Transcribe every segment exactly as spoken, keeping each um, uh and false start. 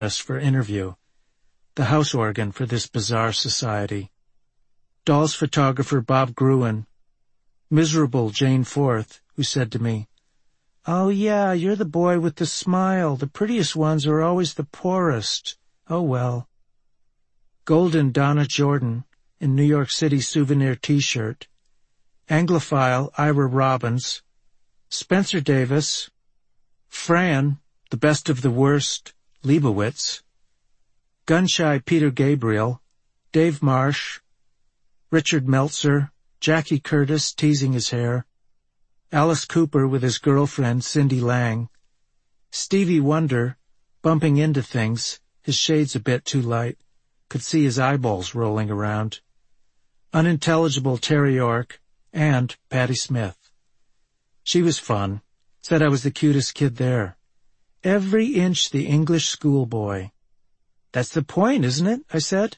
us for interview, the house organ for this bizarre society. Dolls photographer Bob Gruen, miserable Jane Forth, who said to me, "Oh yeah, you're the boy with the smile. The prettiest ones are always the poorest. Oh well." Golden Donna Jordan in New York City souvenir t-shirt. Anglophile Ira Robbins. Spencer Davis. Fran, the best of the worst, Leibowitz. Gunshy Peter Gabriel. Dave Marsh. Richard Meltzer. Jackie Curtis teasing his hair. Alice Cooper with his girlfriend, Cindy Lang. Stevie Wonder, bumping into things, his shades a bit too light, could see his eyeballs rolling around. Unintelligible Terry York, and Patti Smith. She was fun, said I was the cutest kid there. Every inch the English schoolboy. That's the point, isn't it? I said.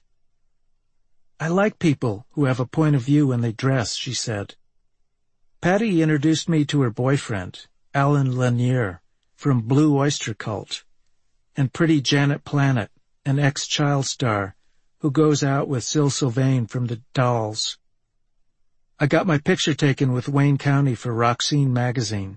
I like people who have a point of view when they dress, she said. Patty introduced me to her boyfriend, Alan Lanier, from Blue Oyster Cult, and pretty Janet Planet, an ex-child star, who goes out with Syl Sylvain from the Dolls. I got my picture taken with Wayne County for Roxine magazine.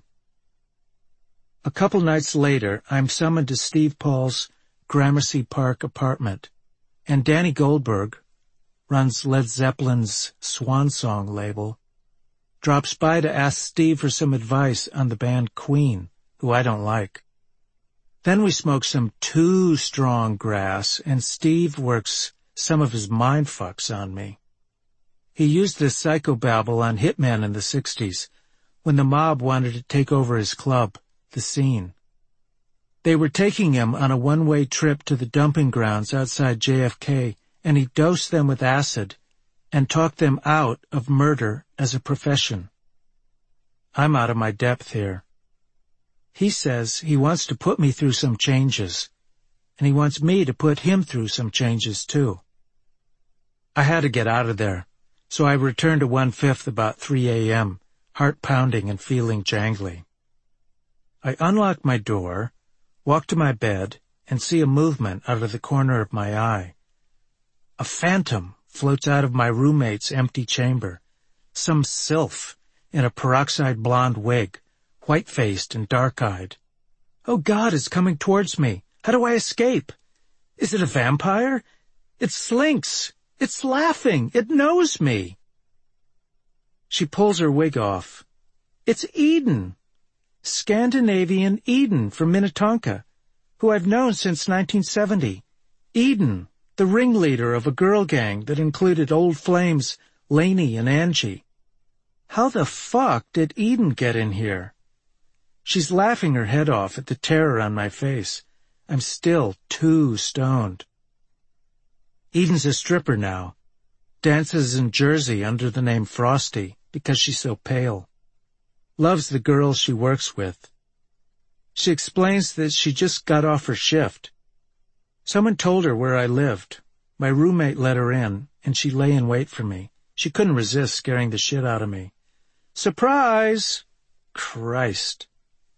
A couple nights later, I'm summoned to Steve Paul's Gramercy Park apartment, and Danny Goldberg, runs Led Zeppelin's Swan Song label, drops by to ask Steve for some advice on the band Queen, who I don't like. Then we smoke some too strong grass, and Steve works some of his mindfucks on me. He used this psychobabble on hitmen in the sixties, when the mob wanted to take over his club, The Scene. They were taking him on a one-way trip to the dumping grounds outside J F K, and he dosed them with acid and talked them out of murder as a profession. I'm out of my depth here. He says he wants to put me through some changes, and he wants me to put him through some changes too. I had to get out of there, so I returned to one-fifth about three a.m., heart pounding and feeling jangly. I unlock my door, walk to my bed, and see a movement out of the corner of my eye. A phantom floats out of my roommate's empty chamber, some sylph in a peroxide blonde wig, white-faced and dark-eyed. Oh God, it's coming towards me. How do I escape? Is it a vampire? It slinks. It's laughing. It knows me. She pulls her wig off. It's Eden. Scandinavian Eden from Minnetonka, who I've known since nineteen seventy. Eden, the ringleader of a girl gang that included old flames Lainey and Angie. How the fuck did Eden get in here? She's laughing her head off at the terror on my face. I'm still too stoned. Eden's a stripper now. Dances in Jersey under the name Frosty because she's so pale. Loves the girls she works with. She explains that she just got off her shift. Someone told her where I lived. My roommate let her in, and she lay in wait for me. She couldn't resist scaring the shit out of me. Surprise! Christ.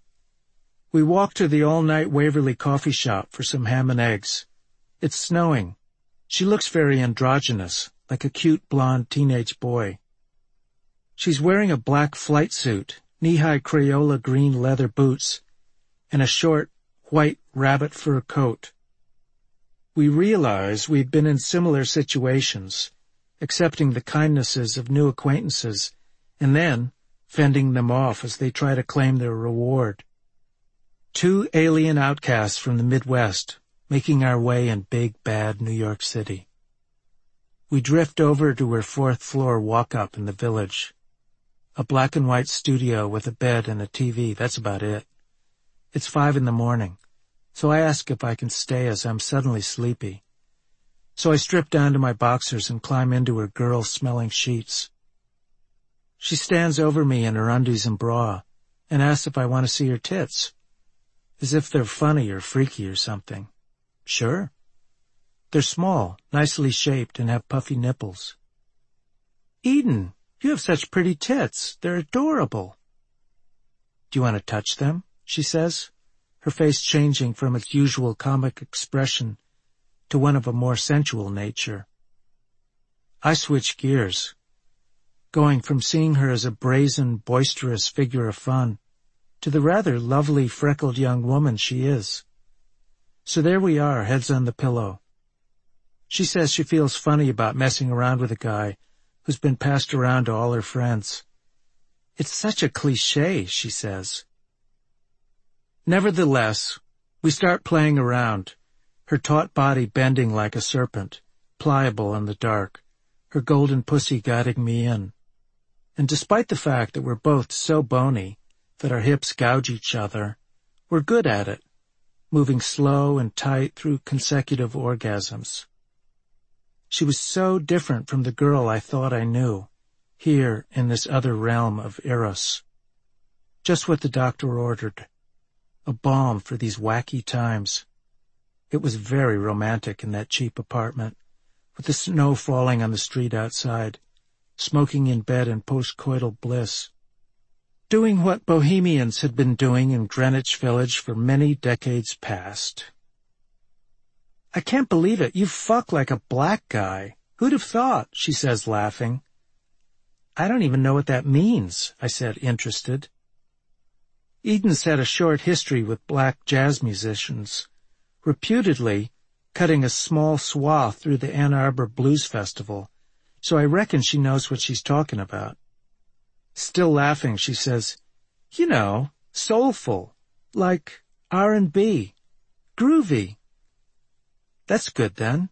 We walked to the all-night Waverly coffee shop for some ham and eggs. It's snowing. She looks very androgynous, like a cute blonde teenage boy. She's wearing a black flight suit, knee-high Crayola green leather boots, and a short, white rabbit fur coat. We realize we've been in similar situations, accepting the kindnesses of new acquaintances, and then fending them off as they try to claim their reward. Two alien outcasts from the Midwest, making our way in big, bad New York City. We drift over to her fourth-floor walk-up in the Village. A black-and-white studio with a bed and a T V, that's about it. It's five in the morning, so I ask if I can stay as I'm suddenly sleepy. So I strip down to my boxers and climb into her girl-smelling sheets. She stands over me in her undies and bra and asks if I want to see her tits, as if they're funny or freaky or something. Sure. They're small, nicely shaped, and have puffy nipples. Eden, you have such pretty tits. They're adorable. Do you want to touch them? She says, her face changing from its usual comic expression to one of a more sensual nature. I switched gears, going from seeing her as a brazen, boisterous figure of fun to the rather lovely, freckled young woman she is. So there we are, heads on the pillow. She says she feels funny about messing around with a guy who's been passed around to all her friends. It's such a cliché, she says. Nevertheless, we start playing around, her taut body bending like a serpent, pliable in the dark, her golden pussy guiding me in. And despite the fact that we're both so bony that our hips gouge each other, we're good at it, moving slow and tight through consecutive orgasms. She was so different from the girl I thought I knew, here in this other realm of Eros. Just what the doctor ordered. A balm for these wacky times. It was very romantic in that cheap apartment, with the snow falling on the street outside, smoking in bed in post-coital bliss. Doing what bohemians had been doing in Greenwich Village for many decades past. I can't believe it. You fuck like a black guy. Who'd have thought? She says, laughing. I don't even know what that means, I said, interested. Eden's had a short history with black jazz musicians, reputedly cutting a small swath through the Ann Arbor Blues Festival, so I reckon she knows what she's talking about. Still laughing, she says, you know, soulful, like R and B, groovy. That's good, then.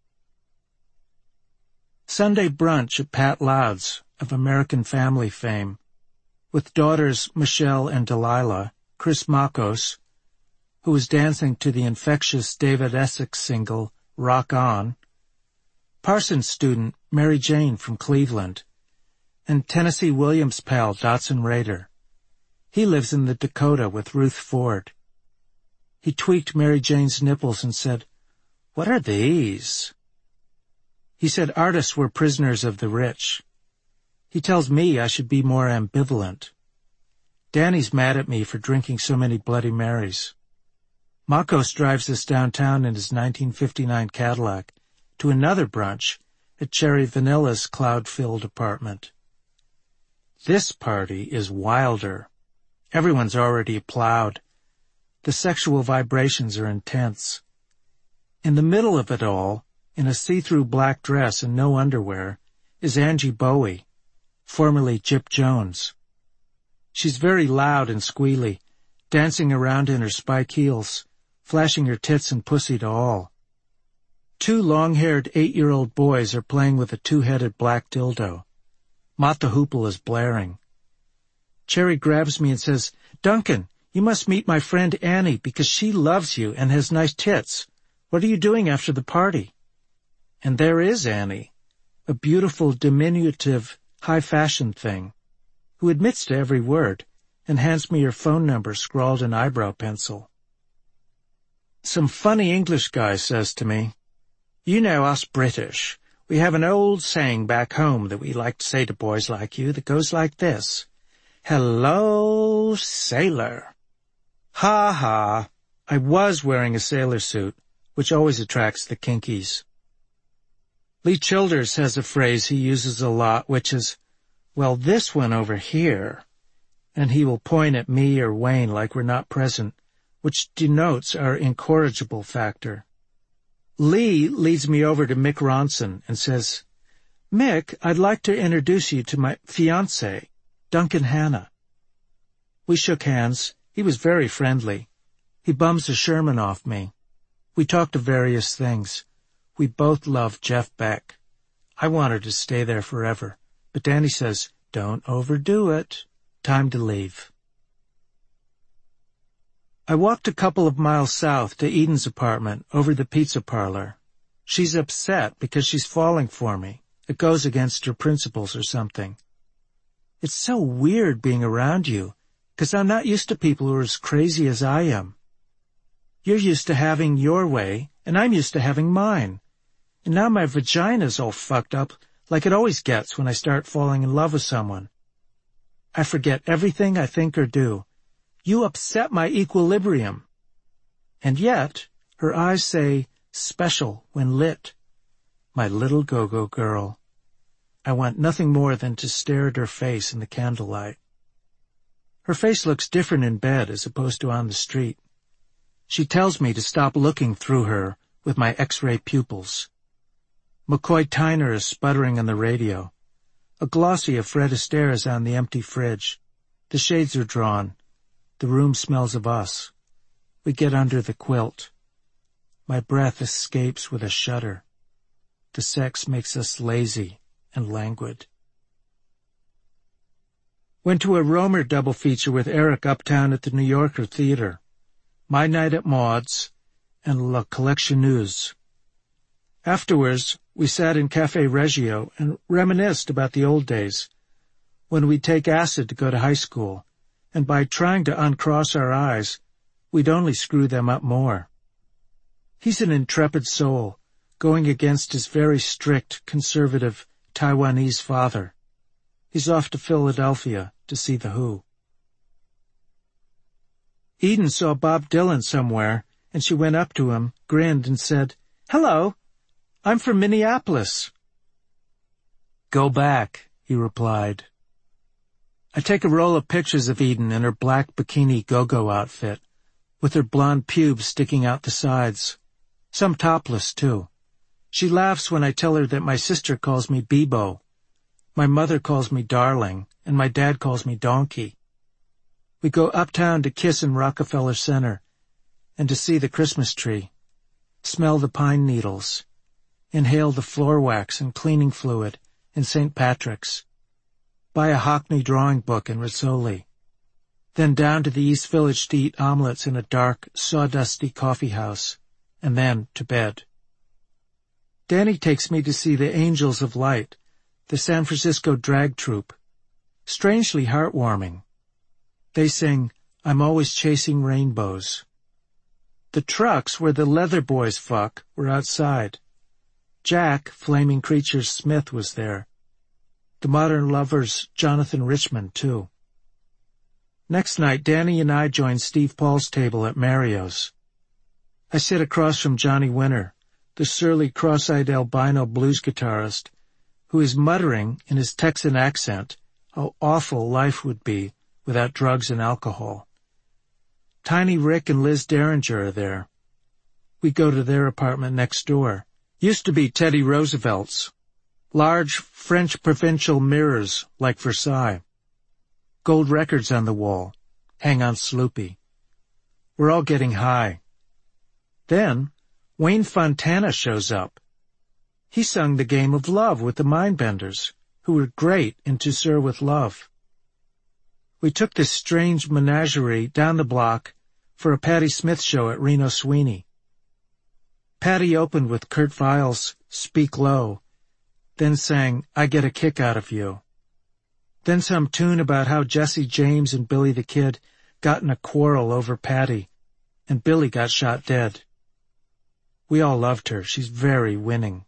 Sunday brunch at Pat Loud's, of American Family fame, with daughters Michelle and Delilah, Chris Makos, who was dancing to the infectious David Essex single, Rock On, Parsons student Mary Jane from Cleveland, and Tennessee Williams pal Dotson Rader. He lives in the Dakota with Ruth Ford. He tweaked Mary Jane's nipples and said, "What are these?" He said artists were prisoners of the rich. He tells me I should be more ambivalent. Danny's mad at me for drinking so many Bloody Marys. Makos drives us downtown in his nineteen fifty-nine Cadillac to another brunch at Cherry Vanilla's cloud-filled apartment. This party is wilder. Everyone's already plowed. The sexual vibrations are intense. In the middle of it all, in a see-through black dress and no underwear, is Angie Bowie, formerly Gyp Jones. She's very loud and squealy, dancing around in her spike heels, flashing her tits and pussy to all. Two long-haired eight-year-old boys are playing with a two-headed black dildo. Mott the Hoople is blaring. Cherry grabs me and says, "Duncan, you must meet my friend Annie because she loves you and has nice tits. What are you doing after the party?" And there is Annie, a beautiful, diminutive, high-fashion thing, who admits to every word and hands me her phone number scrawled in eyebrow pencil. Some funny English guy says to me, "You know us British, we have an old saying back home that we like to say to boys like you that goes like this. Hello, sailor." Ha ha, I was wearing a sailor suit, which always attracts the kinkies. Lee Childers has a phrase he uses a lot, which is, "Well, this one over here," and he will point at me or Wayne like we're not present, which denotes our incorrigible factor. Lee leads me over to Mick Ronson and says, "Mick, I'd like to introduce you to my fiancé, Duncan Hannah." We shook hands. He was very friendly. He bums a Sherman off me. We talked of various things. We both loved Jeff Beck. I wanted to stay there forever, but Danny says, "Don't overdo it. Time to leave." I walked a couple of miles south to Eden's apartment over the pizza parlor. She's upset because she's falling for me. It goes against her principles or something. It's so weird being around you, 'cause I'm not used to people who are as crazy as I am. You're used to having your way, and I'm used to having mine. And now my vagina's all fucked up like it always gets when I start falling in love with someone. I forget everything I think or do. You upset my equilibrium. And yet, her eyes say, special when lit. My little go-go girl. I want nothing more than to stare at her face in the candlelight. Her face looks different in bed as opposed to on the street. She tells me to stop looking through her with my X-ray pupils. McCoy Tyner is sputtering on the radio. A glossy of Fred Astaire is on the empty fridge. The shades are drawn. The room smells of us. We get under the quilt. My breath escapes with a shudder. The sex makes us lazy and languid. Went to a Romer double feature with Eric uptown at the New Yorker Theater. My Night at Maud's and La Collectionneuse. Afterwards, we sat in Café Reggio and reminisced about the old days, when we'd take acid to go to high school, and by trying to uncross our eyes, we'd only screw them up more. He's an intrepid soul, going against his very strict, conservative Taiwanese father. He's off to Philadelphia to see The Who. Eden saw Bob Dylan somewhere, and she went up to him, grinned, and said, "Hello, I'm from Minneapolis." "Go back," he replied. I take a roll of pictures of Eden in her black bikini go-go outfit, with her blonde pubes sticking out the sides, some topless, too. She laughs when I tell her that my sister calls me Bebo, my mother calls me Darling, and my dad calls me Donkey. We go uptown to kiss in Rockefeller Center, and to see the Christmas tree, smell the pine needles, inhale the floor wax and cleaning fluid in Saint Patrick's, buy a Hockney drawing book in Rizzoli, then down to the East Village to eat omelets in a dark, sawdusty coffee house, and then to bed. Danny takes me to see the Angels of Light, the San Francisco drag troupe. Strangely heartwarming. They sing, "I'm Always Chasing Rainbows." The trucks where the Leather Boys fuck were outside. Jack, Flaming Creatures Smith, was there. The Modern Lovers' Jonathan Richman, too. Next night, Danny and I joined Steve Paul's table at Mario's. I sit across from Johnny Winter, the surly cross-eyed albino blues guitarist, who is muttering in his Texan accent how awful life would be without drugs and alcohol. Tiny Rick and Liz Derringer are there. We go to their apartment next door. Used to be Teddy Roosevelt's. Large French provincial mirrors like Versailles. Gold records on the wall. Hang on Sloopy. We're all getting high. Then Wayne Fontana shows up. He sung the Game of Love with the Mindbenders, who were great in To Sir with Love. We took this strange menagerie down the block for a Patti Smith show at Reno Sweeney. Patti opened with Kurt Weill's Speak Low, then sang I Get a Kick Out of You. Then some tune about how Jesse James and Billy the Kid got in a quarrel over Patti, and Billy got shot dead. We all loved her. She's very winning.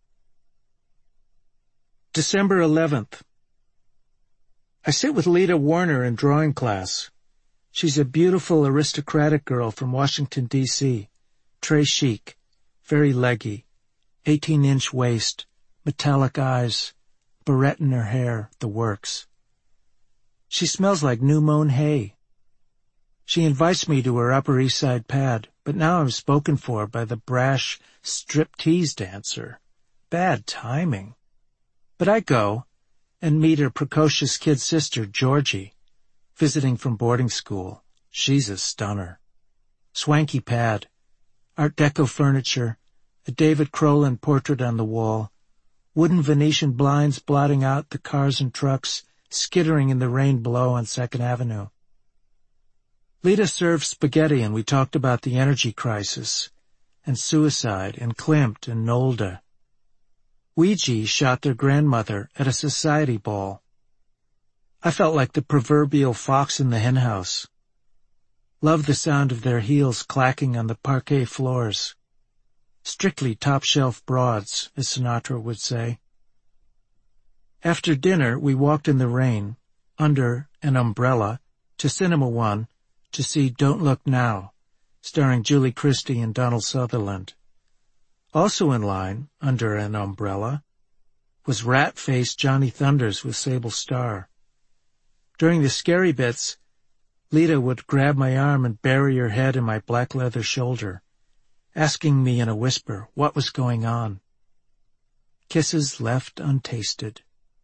December eleventh. I sit with Lita Warner in drawing class. She's a beautiful aristocratic girl from Washington, D C, très chic, very leggy, eighteen-inch waist, metallic eyes, barrette in her hair, the works. She smells like new-mown hay. She invites me to her Upper East Side pad, but now I'm spoken for by the brash striptease dancer. Bad timing. But I go and meet her precocious kid sister, Georgie, visiting from boarding school. She's a stunner. Swanky pad, Art Deco furniture, a David Crowland portrait on the wall, wooden Venetian blinds blotting out the cars and trucks skittering in the rain below on Second Avenue. Lita served spaghetti and we talked about the energy crisis and suicide and Klimt and Nolde. Ouija shot their grandmother at a society ball. I felt like the proverbial fox in the henhouse. Loved the sound of their heels clacking on the parquet floors. Strictly top-shelf broads, as Sinatra would say. After dinner, we walked in the rain, under an umbrella, to Cinema One, to see Don't Look Now, starring Julie Christie and Donald Sutherland. Also in line, under an umbrella, was rat-faced Johnny Thunders with Sable Starr. During the scary bits, Lita would grab my arm and bury her head in my black leather shoulder, asking me in a whisper what was going on. Kisses left untasted.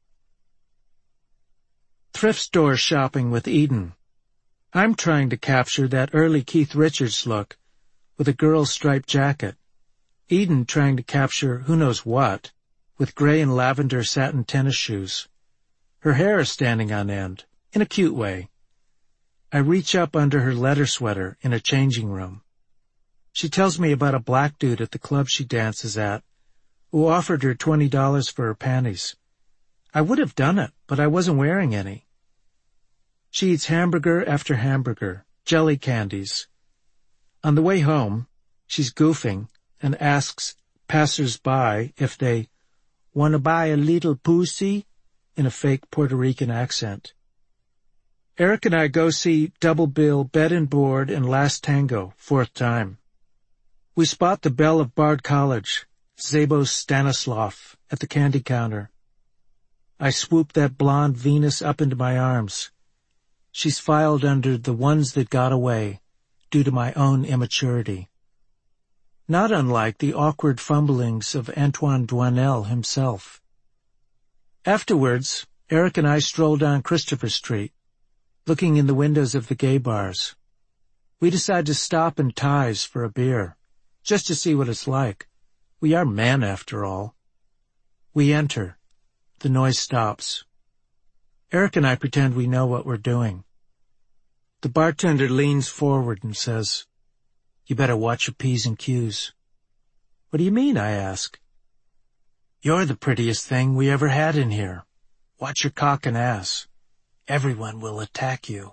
Thrift store shopping with Eden. I'm trying to capture that early Keith Richards look with a girl's striped jacket. Eden trying to capture who knows what with gray and lavender satin tennis shoes. Her hair is standing on end, in a cute way. I reach up under her leather sweater in a changing room. She tells me about a black dude at the club she dances at who offered her twenty dollars for her panties. I would have done it, but I wasn't wearing any. She eats hamburger after hamburger, jelly candies. On the way home, she's goofing and asks passers-by if they want to buy a little pussy in a fake Puerto Rican accent. Eric and I go see double bill Bed and Board and Last Tango, fourth time. We spot the belle of Bard College, Zabo Stanislav, at the candy counter. I swoop that blonde Venus up into my arms. She's filed under the ones that got away due to my own immaturity. Not unlike the awkward fumblings of Antoine Douanel himself. Afterwards, Eric and I stroll down Christopher Street, looking in the windows of the gay bars. We decide to stop in Ties for a beer, just to see what it's like. We are men, after all. We enter. The noise stops. Eric and I pretend we know what we're doing. The bartender leans forward and says, "You better watch your P's and Q's." "What do you mean?" I ask. "You're the prettiest thing we ever had in here. Watch your cock and ass. Everyone will attack you."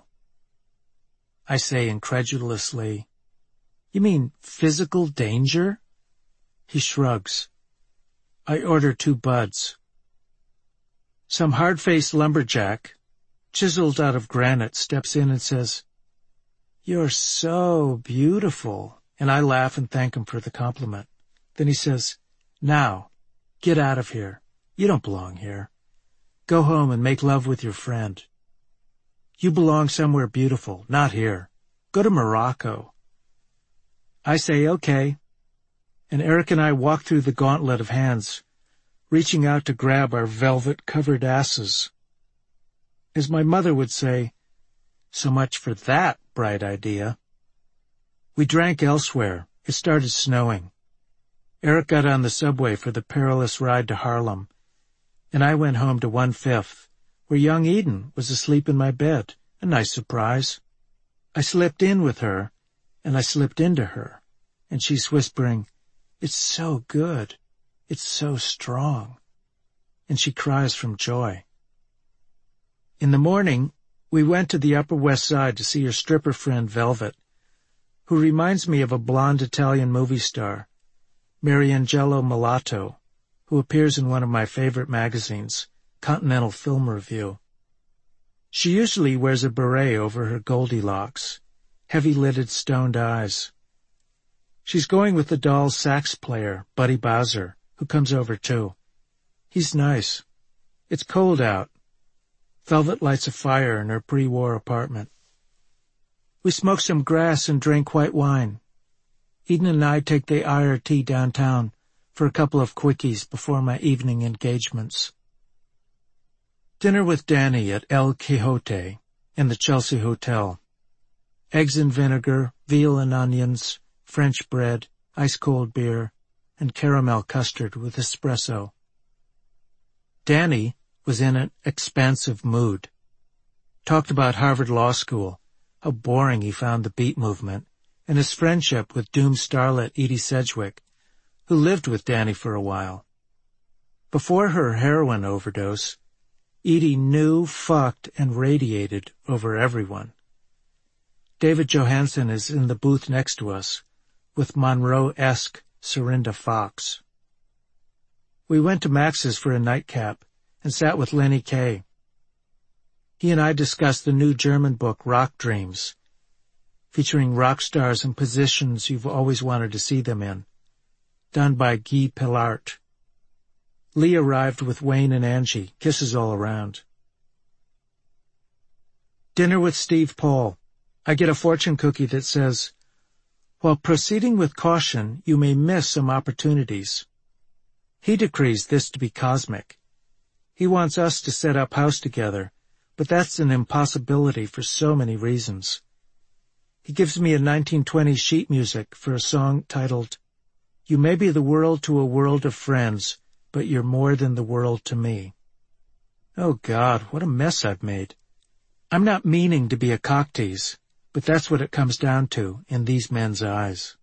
I say incredulously, "You mean physical danger?" He shrugs. I order two buds. Some hard-faced lumberjack, chiseled out of granite, steps in and says, "You're so beautiful," and I laugh and thank him for the compliment. Then he says, "Now, get out of here. You don't belong here. Go home and make love with your friend. You belong somewhere beautiful, not here. Go to Morocco." I say, "Okay," and Eric and I walk through the gauntlet of hands, reaching out to grab our velvet-covered asses. As my mother would say, so much for that bright idea. We drank elsewhere. It started snowing. Eric got on the subway for the perilous ride to Harlem, and I went home to One-Fifth, where young Eden was asleep in my bed. A nice surprise. I slipped in with her, and I slipped into her, and she's whispering, "It's so good. It's so strong." And she cries from joy. In the morning, we went to the Upper West Side to see her stripper friend Velvet, who reminds me of a blonde Italian movie star, Mariangelo Mulatto, who appears in one of my favorite magazines, Continental Film Review. She usually wears a beret over her Goldilocks, heavy-lidded stoned eyes. She's going with the Doll's sax player, Buddy Bowser, who comes over too. He's nice. It's cold out. Velvet lights a fire in her pre-war apartment. We smoke some grass and drink white wine. Eden and I take the I R T downtown for a couple of quickies before my evening engagements. Dinner with Danny at El Quixote in the Chelsea Hotel. Eggs and vinegar, veal and onions, French bread, ice-cold beer, and caramel custard with espresso. Danny was in an expansive mood. Talked about Harvard Law School, how boring he found the beat movement, and his friendship with doomed starlet Edie Sedgwick, who lived with Danny for a while. Before her heroin overdose, Edie knew, fucked, and radiated over everyone. David Johansen is in the booth next to us, with Monroe-esque Serinda Fox. We went to Max's for a nightcap and sat with Lenny Kaye. He and I discussed the new German book, Rock Dreams, featuring rock stars in positions you've always wanted to see them in, done by Guy Pellart. Lee arrived with Wayne and Angie, kisses all around. Dinner with Steve Paul. I get a fortune cookie that says, "While proceeding with caution, you may miss some opportunities." He decrees this to be cosmic. He wants us to set up house together, but that's an impossibility for so many reasons. He gives me a nineteen twenties sheet music for a song titled, "You may be the world to a world of friends, but you're more than the world to me." Oh God, what a mess I've made. I'm not meaning to be a cocktease, but that's what it comes down to in these men's eyes.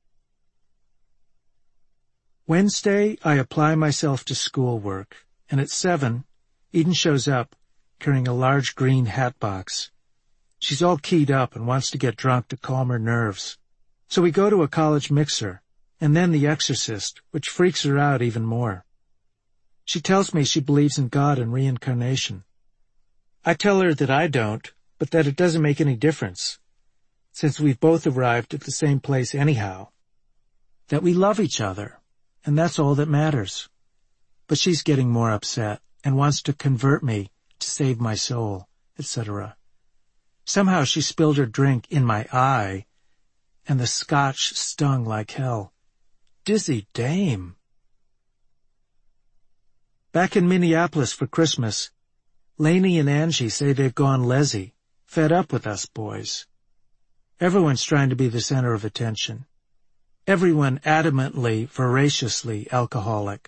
Wednesday, I apply myself to schoolwork, and at seven, Eden shows up, carrying a large green hat box. She's all keyed up and wants to get drunk to calm her nerves. So we go to a college mixer, and then The Exorcist, which freaks her out even more. She tells me she believes in God and reincarnation. I tell her that I don't, but that it doesn't make any difference, since we've both arrived at the same place anyhow. That we love each other, and that's all that matters. But she's getting more upset and wants to convert me to save my soul, et cetera. Somehow she spilled her drink in my eye, and the scotch stung like hell. Dizzy dame. Back in Minneapolis for Christmas, Lainey and Angie say they've gone lezzy, fed up with us boys. Everyone's trying to be the center of attention. Everyone adamantly, voraciously alcoholic.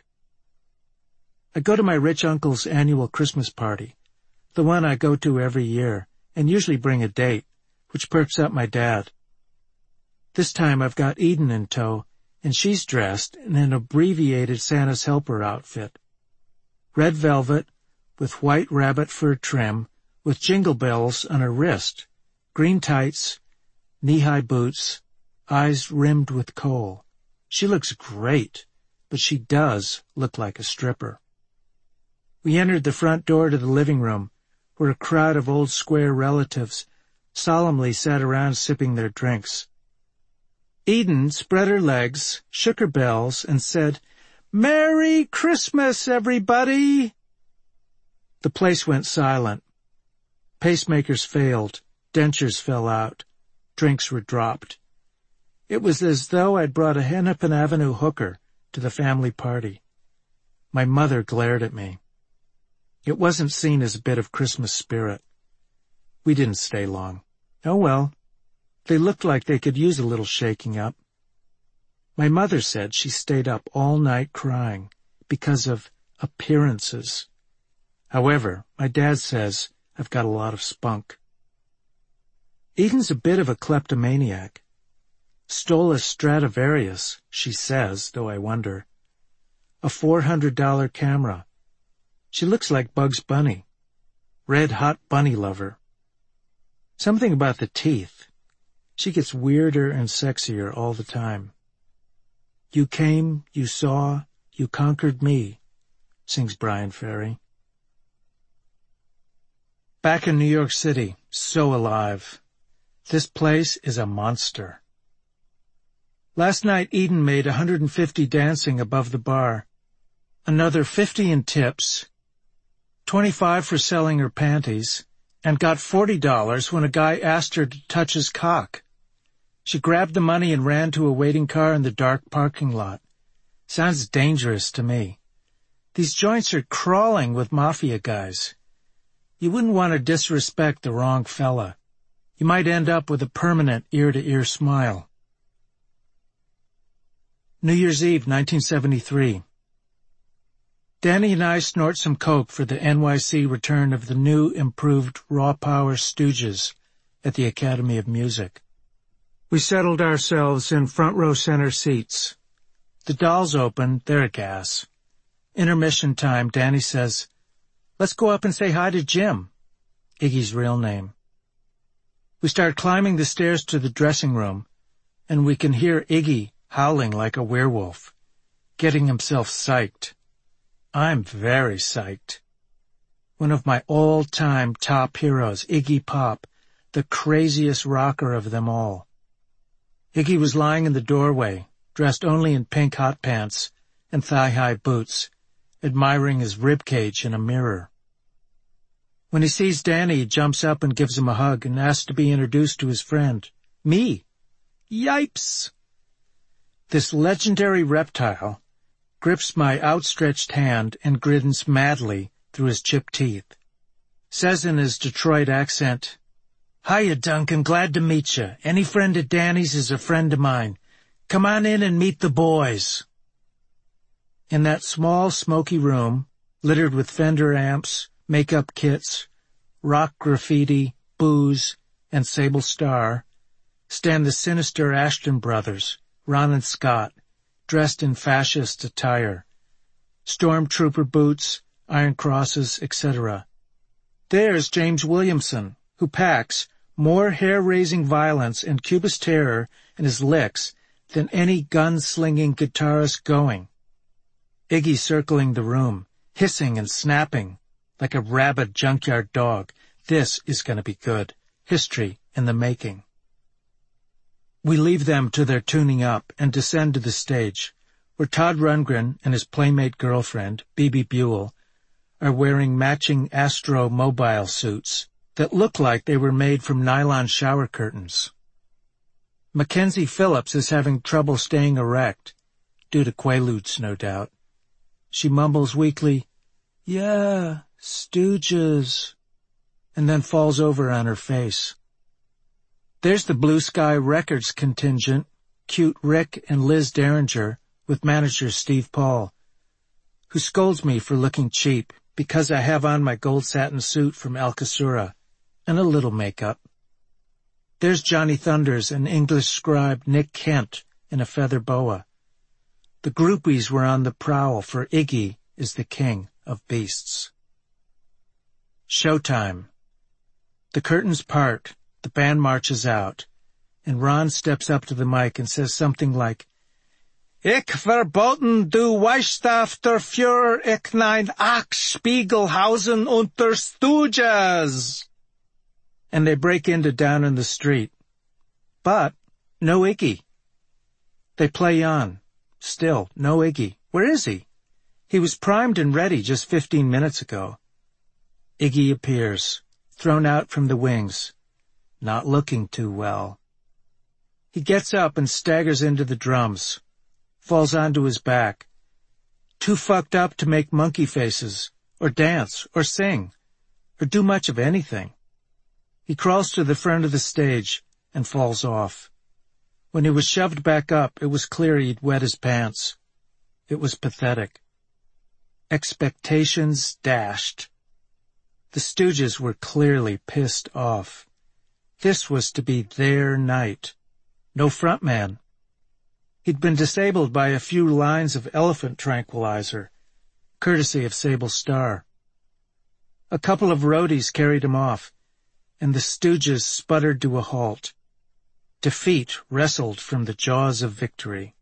I go to my rich uncle's annual Christmas party, the one I go to every year, and usually bring a date, which perks up my dad. This time I've got Eden in tow, and she's dressed in an abbreviated Santa's helper outfit. Red velvet, with white rabbit fur trim, with jingle bells on her wrist, green tights, knee-high boots, eyes rimmed with kohl. She looks great, but she does look like a stripper. We entered the front door to the living room, where a crowd of old square relatives solemnly sat around sipping their drinks. Eden spread her legs, shook her bells, and said, "Merry Christmas, everybody!" The place went silent. Pacemakers failed, dentures fell out, drinks were dropped. It was as though I'd brought a Hennepin Avenue hooker to the family party. My mother glared at me. It wasn't seen as a bit of Christmas spirit. We didn't stay long. Oh well, they looked like they could use a little shaking up. My mother said she stayed up all night crying because of appearances. However, my dad says I've got a lot of spunk. Eden's a bit of a kleptomaniac. Stole a Stradivarius, she says, though I wonder. A four hundred dollar camera. She looks like Bugs Bunny. Red-hot bunny lover. Something about the teeth. She gets weirder and sexier all the time. "You came, you saw, you conquered me," sings Brian Ferry. Back in New York City, so alive. This place is a monster. Last night Eden made one hundred fifty dancing above the bar, another fifty in tips, twenty-five for selling her panties, and got forty dollars when a guy asked her to touch his cock. She grabbed the money and ran to a waiting car in the dark parking lot. Sounds dangerous to me. These joints are crawling with mafia guys. You wouldn't want to disrespect the wrong fella. You might end up with a permanent ear-to-ear smile. New Year's Eve, nineteen seventy-three. Danny and I snort some coke for the N Y C return of the new, improved Raw Power Stooges at the Academy of Music. We settled ourselves in front-row center seats. The dolls open, they're a gas. Intermission time, Danny says, "Let's go up and say hi to Jim," Iggy's real name. We start climbing the stairs to the dressing room, and we can hear Iggy howling like a werewolf, getting himself psyched. I'm very psyched. One of my all-time top heroes, Iggy Pop, the craziest rocker of them all. Iggy was lying in the doorway, dressed only in pink hot pants and thigh-high boots, admiring his ribcage in a mirror. When he sees Danny, he jumps up and gives him a hug and asks to be introduced to his friend, me. Yipes! This legendary reptile grips my outstretched hand and grins madly through his chipped teeth. Says in his Detroit accent, "Hiya, Duncan, glad to meet you. Any friend of Danny's is a friend of mine. Come on in and meet the boys." In that small, smoky room, littered with Fender amps, makeup kits, rock graffiti, booze, and Sable Star, stand the sinister Ashton brothers, Ron and Scott, dressed in fascist attire, stormtrooper boots, iron crosses, et cetera. There's James Williamson, who packs more hair-raising violence and Cubist terror in his licks than any gun-slinging guitarist going. Iggy circling the room, hissing and snapping like a rabid junkyard dog. This is going to be good. History in the making. We leave them to their tuning up and descend to the stage, where Todd Rundgren and his playmate girlfriend, B B Buell, are wearing matching Astro mobile suits that look like they were made from nylon shower curtains. Mackenzie Phillips is having trouble staying erect, due to Quaaludes, no doubt. She mumbles weakly, "Yeah, Stooges," and then falls over on her face. There's the Blue Sky Records contingent, cute Rick and Liz Derringer, with manager Steve Paul, who scolds me for looking cheap because I have on my gold satin suit from Alcasura and a little makeup. There's Johnny Thunders and English scribe Nick Kent in a feather boa. The groupies were on the prowl, for Iggy is the king of beasts. Showtime. The curtains part, the band marches out, and Ron steps up to the mic and says something like, "Ich verboten du Weichstaff der Führer, ich nein Ach Spiegelhausen unter Stooges." And they break into Down in the Street. But no Iggy. They play on. Still, no Iggy. Where is he? He was primed and ready just fifteen minutes ago. Iggy appears, thrown out from the wings, not looking too well. He gets up and staggers into the drums, falls onto his back, too fucked up to make monkey faces, or dance, or sing, or do much of anything. He crawls to the front of the stage and falls off. When he was shoved back up, it was clear he'd wet his pants. It was pathetic. Expectations dashed. The Stooges were clearly pissed off. This was to be their night. No frontman. He'd been disabled by a few lines of elephant tranquilizer, courtesy of Sable Star. A couple of roadies carried him off, and the Stooges sputtered to a halt. Defeat wrestled from the jaws of victory.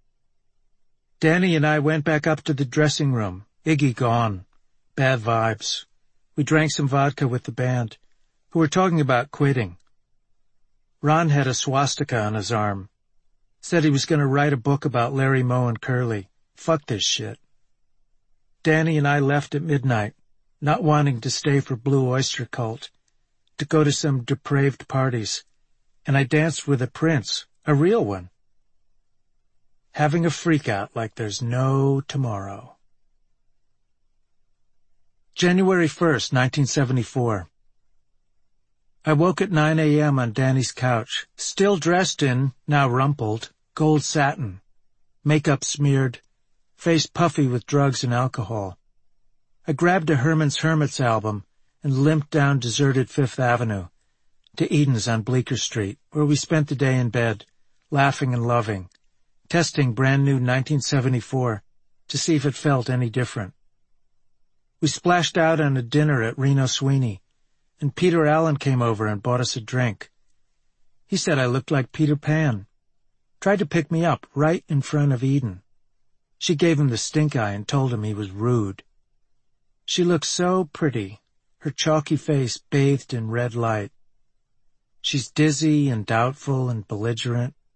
Danny and I went back up to the dressing room. Iggy gone. Bad vibes. We drank some vodka with the band, who were talking about quitting. Ron had a swastika on his arm. Said he was going to write a book about Larry Moe and Curly. Fuck this shit. Danny and I left at midnight, not wanting to stay for Blue Oyster Cult, to go to some depraved parties, and I danced with a prince, a real one. Having a freak-out like there's no tomorrow. January first, nineteen seventy-four. I woke at nine a.m. on Danny's couch, still dressed in, now rumpled, gold satin, makeup smeared, face puffy with drugs and alcohol. I grabbed a Herman's Hermits album and limped down deserted Fifth Avenue to Eden's on Bleecker Street, where we spent the day in bed, laughing and loving, testing brand new nineteen seventy-four to see if it felt any different. We splashed out on a dinner at Reno Sweeney, and Peter Allen came over and bought us a drink. He said I looked like Peter Pan. Tried to pick me up right in front of Eden. She gave him the stink eye and told him he was rude. She looked so pretty, her chalky face bathed in red light. She's dizzy and doubtful and belligerent,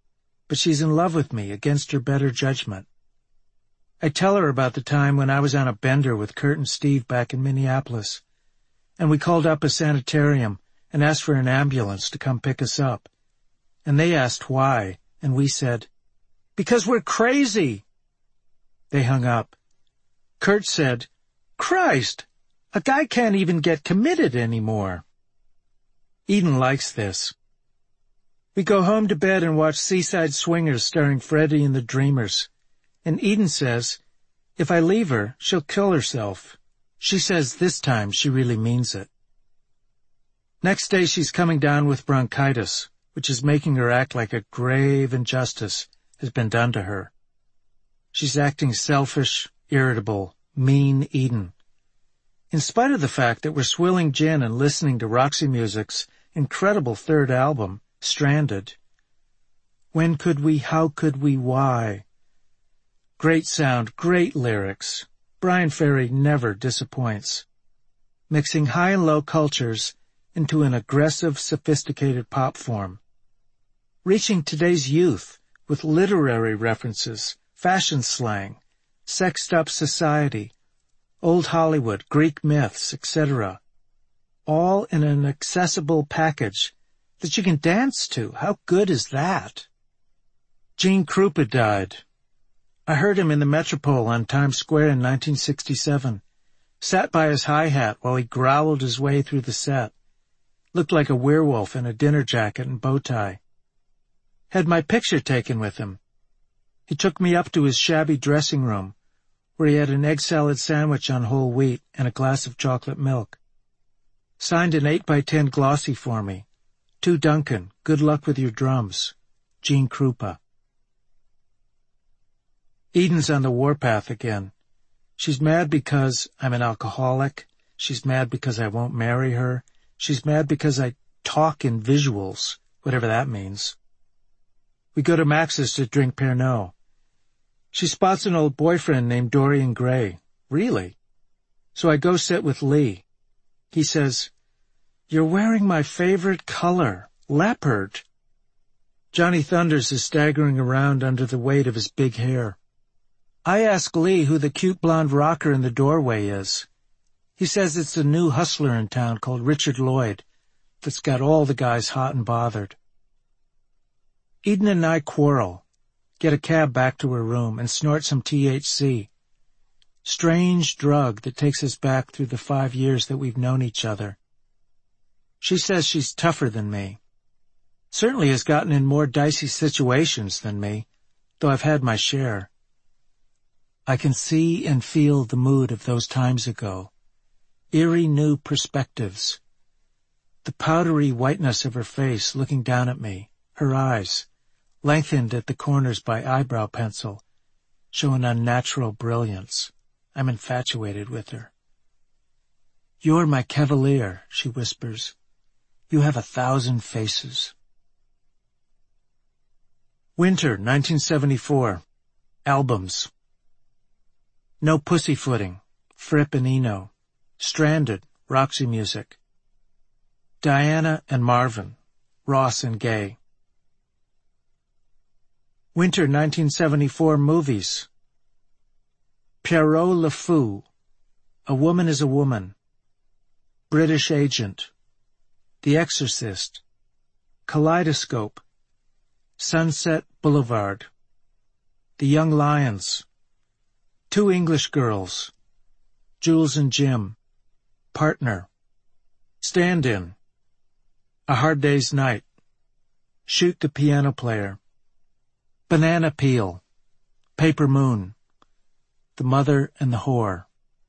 but she's in love with me against her better judgment. I tell her about the time when I was on a bender with Kurt and Steve back in Minneapolis, and we called up a sanitarium and asked for an ambulance to come pick us up. And they asked why, and we said, "Because we're crazy." They hung up. Kurt said, "Christ, a guy can't even get committed anymore." Eden likes this. We go home to bed and watch Seaside Swingers starring Freddie and the Dreamers. And Eden says, if I leave her, she'll kill herself. She says this time she really means it. Next day she's coming down with bronchitis, which is making her act like a grave injustice has been done to her. She's acting selfish, irritable, mean Eden. In spite of the fact that we're swilling gin and listening to Roxy Music's incredible third album, Stranded. When could we, how could we, why? Great sound, great lyrics. Brian Ferry never disappoints. Mixing high and low cultures into an aggressive, sophisticated pop form. Reaching today's youth with literary references, fashion slang, sexed-up society, old Hollywood, Greek myths, et cetera. All in an accessible package that you can dance to. How good is that? Gene Krupa died. I heard him in the Metropole on Times Square in nineteen sixty-seven. Sat by his hi-hat while he growled his way through the set. Looked like a werewolf in a dinner jacket and bow tie. Had my picture taken with him. He took me up to his shabby dressing room, where he had an egg salad sandwich on whole wheat and a glass of chocolate milk. Signed an eight by ten glossy for me. To Duncan, good luck with your drums. Gene Krupa. Eden's on the warpath again. She's mad because I'm an alcoholic. She's mad because I won't marry her. She's mad because I talk in visuals, whatever that means. We go to Max's to drink Pernod. She spots an old boyfriend named Dorian Gray. Really? So I go sit with Lee. He says, "You're wearing my favorite color, leopard." Johnny Thunders is staggering around under the weight of his big hair. I ask Lee who the cute blonde rocker in the doorway is. He says it's a new hustler in town called Richard Lloyd that's got all the guys hot and bothered. Eden and I quarrel, get a cab back to her room, and snort some T H C. Strange drug that takes us back through the five years that we've known each other. She says she's tougher than me. Certainly has gotten in more dicey situations than me, though I've had my share. I can see and feel the mood of those times ago. Eerie new perspectives. The powdery whiteness of her face looking down at me, her eyes, lengthened at the corners by eyebrow pencil, show an unnatural brilliance. I'm infatuated with her. "You're my cavalier," she whispers. "You have a thousand faces." Winter, nineteen seventy-four. Albums. No Pussyfooting, Fripp and Eno. Stranded, Roxy Music. Diana and Marvin, Ross and Gay. Winter nineteen seventy-four movies. Pierrot Le Fou, A Woman is a Woman. British Agent. The Exorcist. Kaleidoscope. Sunset Boulevard. The Young Lions. Two English Girls. Jules and Jim. Partner. Stand-in. A Hard Day's Night. Shoot the Piano Player. Banana Peel. Paper Moon. The Mother and the Whore.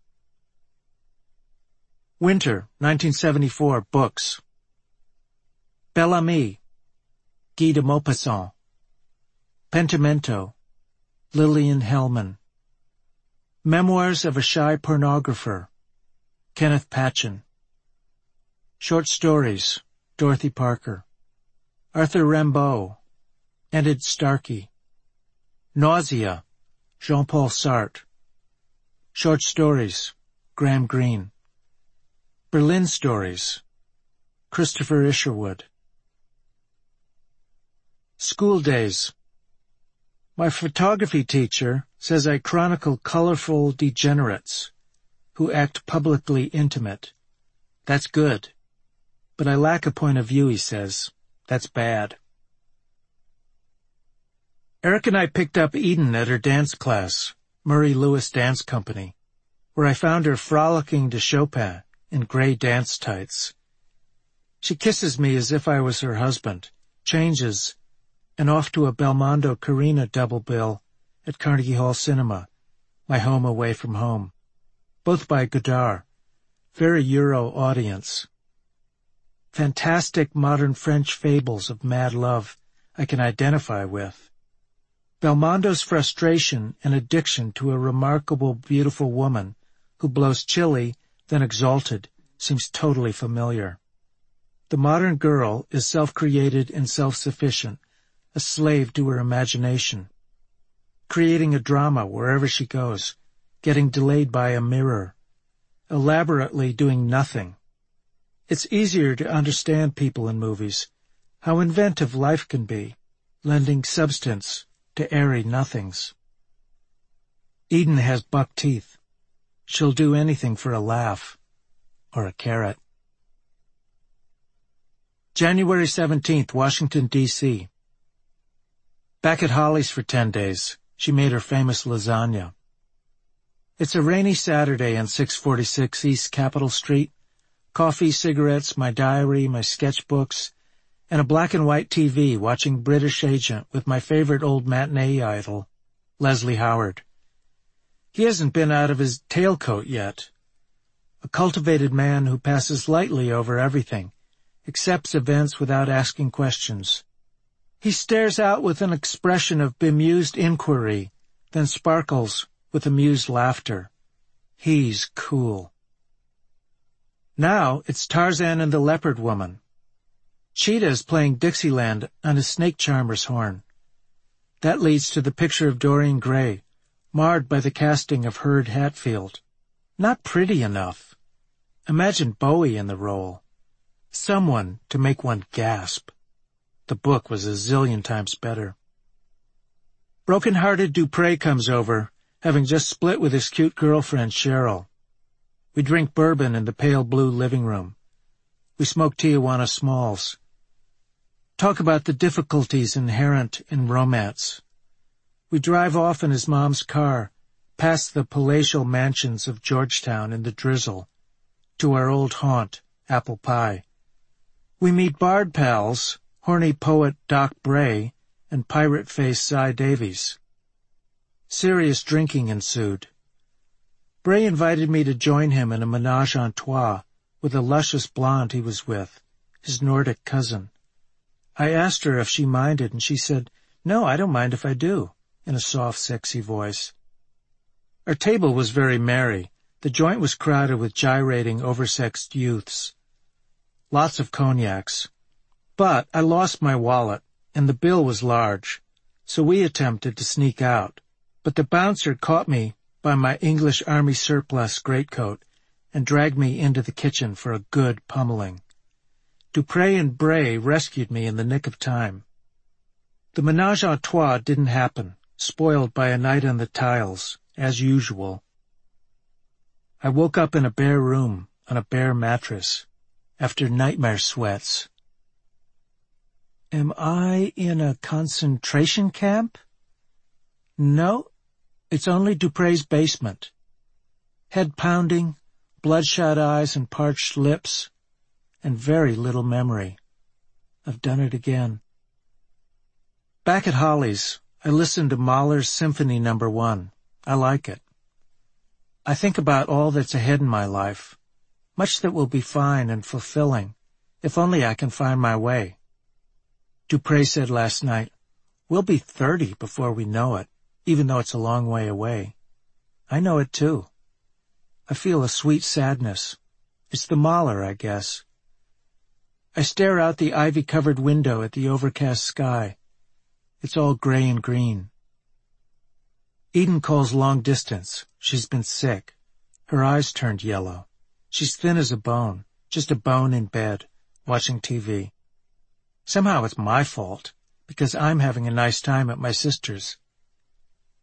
Winter, nineteen seventy-four, books. Bel Ami. Guy de Maupassant. Pentimento. Lillian Hellman. Memoirs of a Shy Pornographer. Kenneth Patchen. Short Stories. Dorothy Parker. Arthur Rimbaud. Enid Starkey. Nausea. Jean-Paul Sartre. Short Stories. Graham Greene. Berlin Stories. Christopher Isherwood. School Days. My photography teacher says I chronicle colorful degenerates who act publicly intimate. That's good. But I lack a point of view, he says. That's bad. Eric and I picked up Eden at her dance class, Murray Lewis Dance Company, where I found her frolicking to Chopin in gray dance tights. She kisses me as if I was her husband, changes, and off to a Belmondo Karina double bill at Carnegie Hall Cinema, my home away from home, both by Godard, very Euro audience. Fantastic modern French fables of mad love I can identify with. Belmondo's frustration and addiction to a remarkable, beautiful woman who blows chilly, then exalted, seems totally familiar. The modern girl is self-created and self-sufficient, a slave to her imagination, creating a drama wherever she goes, getting delayed by a mirror, elaborately doing nothing. It's easier to understand people in movies, how inventive life can be, lending substance to airy nothings. Eden has buck teeth. She'll do anything for a laugh or a carrot. January seventeenth, Washington, D C Back at Holly's for ten days. She made her famous lasagna. It's a rainy Saturday on six forty-six East Capitol Street. Coffee, cigarettes, my diary, my sketchbooks, and a black and white T V watching British Agent with my favorite old matinee idol, Leslie Howard. He hasn't been out of his tailcoat yet. A cultivated man who passes lightly over everything, accepts events without asking questions. He stares out with an expression of bemused inquiry, then sparkles with amused laughter. He's cool. Now it's Tarzan and the Leopard Woman. Cheetah is playing Dixieland on his snake charmer's horn. That leads to the picture of Dorian Gray, marred by the casting of Hurd Hatfield. Not pretty enough. Imagine Bowie in the role. Someone to make one gasp. The book was a zillion times better. Broken-hearted Dupre comes over, having just split with his cute girlfriend, Cheryl. We drink bourbon in the pale blue living room. We smoke Tijuana Smalls. Talk about the difficulties inherent in romance. We drive off in his mom's car, past the palatial mansions of Georgetown in the drizzle, to our old haunt, Apple Pie. We meet bard pals, horny poet Doc Bray and pirate face Cy Davies. Serious drinking ensued. Bray invited me to join him in a menage a trois with a luscious blonde he was with, his Nordic cousin. I asked her if she minded, and she said, "No, I don't mind if I do," in a soft, sexy voice. Our table was very merry. The joint was crowded with gyrating, oversexed youths. Lots of cognacs. But I lost my wallet, and the bill was large, so we attempted to sneak out. But the bouncer caught me by my English Army surplus greatcoat and dragged me into the kitchen for a good pummeling. Dupre and Bray rescued me in the nick of time. The menage a trois didn't happen, spoiled by a night on the tiles, as usual. I woke up in a bare room, on a bare mattress, after nightmare sweats. Am I in a concentration camp? No, it's only Dupre's basement. Head pounding, bloodshot eyes and parched lips, and very little memory. I've done it again. Back at Holly's, I listened to Mahler's Symphony Number One. I like it. I think about all that's ahead in my life, much that will be fine and fulfilling, if only I can find my way. Dupre said last night, "We'll be thirty before we know it, even though it's a long way away." I know it too. I feel a sweet sadness. It's the Mahler, I guess. I stare out the ivy-covered window at the overcast sky. It's all gray and green. Eden calls long distance. She's been sick. Her eyes turned yellow. She's thin as a bone, just a bone in bed, watching T V. Somehow it's my fault, because I'm having a nice time at my sister's.